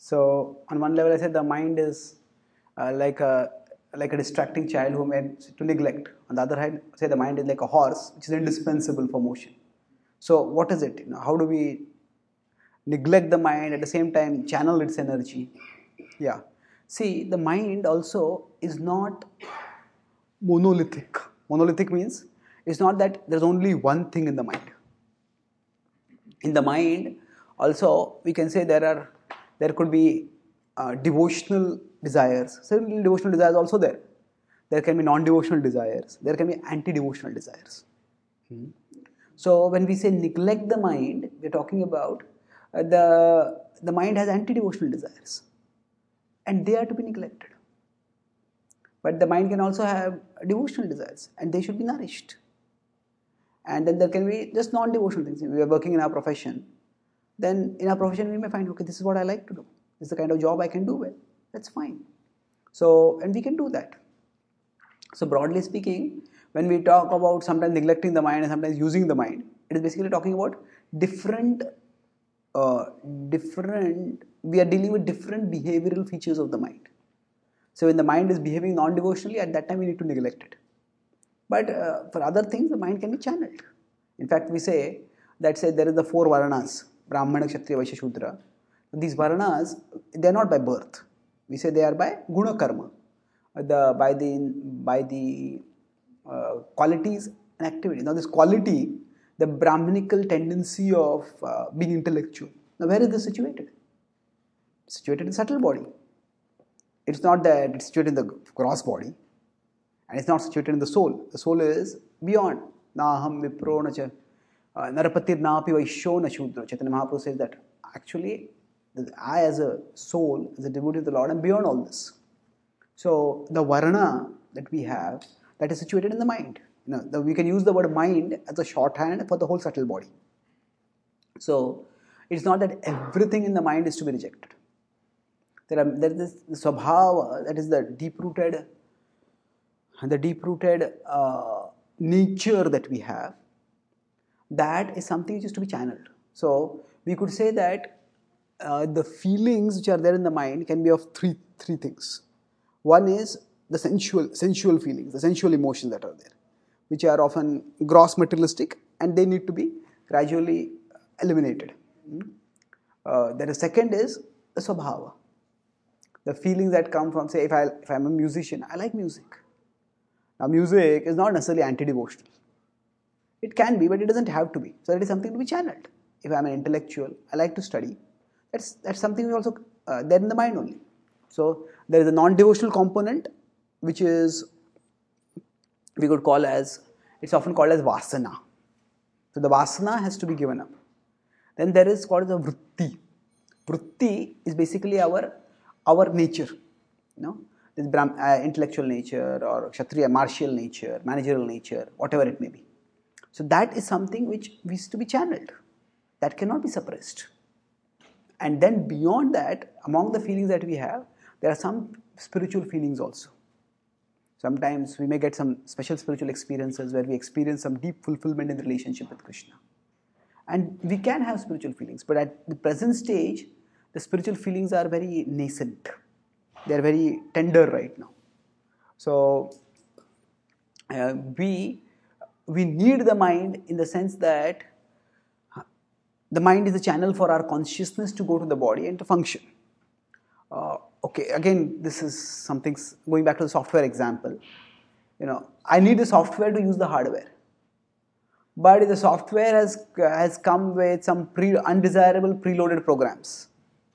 So on one level, I said the mind is like a distracting child who made to neglect. On the other hand, say the mind is like a horse which is indispensable for motion. So what is it? How do we neglect the mind at the same time channel its energy? Yeah. See, the mind also is not monolithic. Monolithic means it's not that there's only one thing in the mind. In the mind, also we can say there could be devotional desires. Certainly, devotional desires also there. There can be non-devotional desires. There can be anti-devotional desires. So when we say neglect the mind, we're talking about the mind has anti-devotional desires, and they are to be neglected. But the mind can also have devotional desires, and they should be nourished. And then there can be just non-devotional things. If we are working in our profession, then in our profession we may find, okay, this is what I like to do. This is the kind of job I can do well. That's fine. So, and we can do that. So broadly speaking, when we talk about sometimes neglecting the mind and sometimes using the mind, it is basically talking about different, we are dealing with different behavioral features of the mind. So when the mind is behaving non-devotionally, at that time we need to neglect it. But for other things, the mind can be channeled. In fact, we say that there is the four Varanas, Brahmana, Kshatriya, Vaishya, Shudra. These Varanas, they are not by birth. We say they are by Guna Karma, by the qualities and activities. Now this quality, the Brahmanical tendency of being intellectual. Now where is this situated? It's situated in subtle body. It's not that it's situated in the gross body. And it's not situated in the soul. The soul is beyond. Naham vipro nacha narapatir napi vaishyo na shudra. Chaitanya Mahaprabhu says that actually I as a soul, as a devotee of the Lord, am beyond all this. So the varna that we have, that is situated in the mind. We can use the word mind as a shorthand for the whole subtle body. So it's not that everything in the mind is to be rejected. There is this swabhava, that is the deep-rooted nature that we have, that is something which is to be channeled. So we could say that the feelings which are there in the mind can be of three things. One is the sensual feelings, the sensual emotions that are there, which are often gross materialistic, and they need to be gradually eliminated. The second is the swabhava, the feelings that come from, say, if I'm a musician, I like music. Now, music is not necessarily anti-devotional. It can be, but it doesn't have to be. So that is something to be channeled. If I'm an intellectual, I like to study. That's something also there in the mind only. So there is a non-devotional component, which is we could call as, it's often called as vasana. So the vasana has to be given up. Then there is called the vritti. Vritti is basically our nature. This intellectual nature or Kshatriya, martial nature, managerial nature, whatever it may be. So that is something which is to be channeled. That cannot be suppressed. And then beyond that, among the feelings that we have, there are some spiritual feelings also. Sometimes we may get some special spiritual experiences where we experience some deep fulfillment in the relationship with Krishna. And we can have spiritual feelings, but at the present stage, the spiritual feelings are very nascent. They are very tender right now. So we need the mind in the sense that the mind is a channel for our consciousness to go to the body and to function. Okay, again, this is something going back to the software example. I need the software to use the hardware. But if the software has come with some undesirable preloaded programs,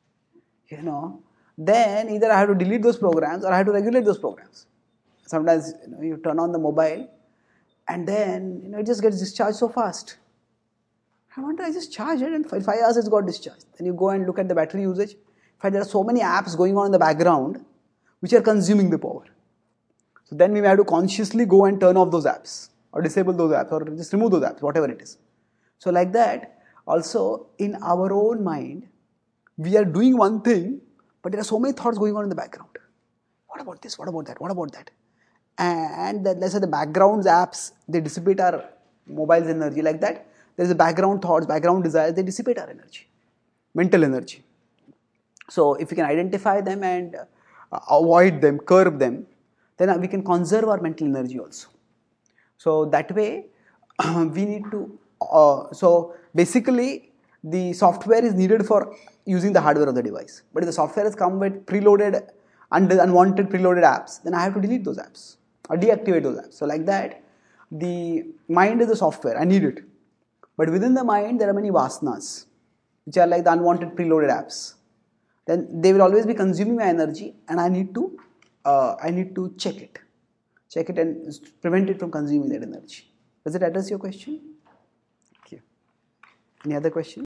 then either I have to delete those programs or I have to regulate those programs. Sometimes you turn on the mobile and then it just gets discharged so fast. I wonder, I just charge it and in 5 hours it's got discharged. Then you go and look at the battery usage. In fact, there are so many apps going on in the background which are consuming the power. So then we may have to consciously go and turn off those apps or disable those apps or just remove those apps, whatever it is. So like that, also in our own mind, we are doing one thing, but there are so many thoughts going on in the background. What about this? What about that? What about that? And let's say the background apps, they dissipate our mobile's energy. Like that, there is a background thoughts, background desires, they dissipate our energy, mental energy. So if we can identify them and avoid them, curb them, then we can conserve our mental energy also. So that way, we need to. So basically, the software is needed for using the hardware of the device. But if the software has come with preloaded, unwanted preloaded apps, then I have to delete those apps or deactivate those apps. So like that, the mind is the software. I need it. But within the mind, there are many vasanas, which are like the unwanted preloaded apps. Then they will always be consuming my energy, and I need to check it and prevent it from consuming that energy. Does it address your question? Thank you. Any other question?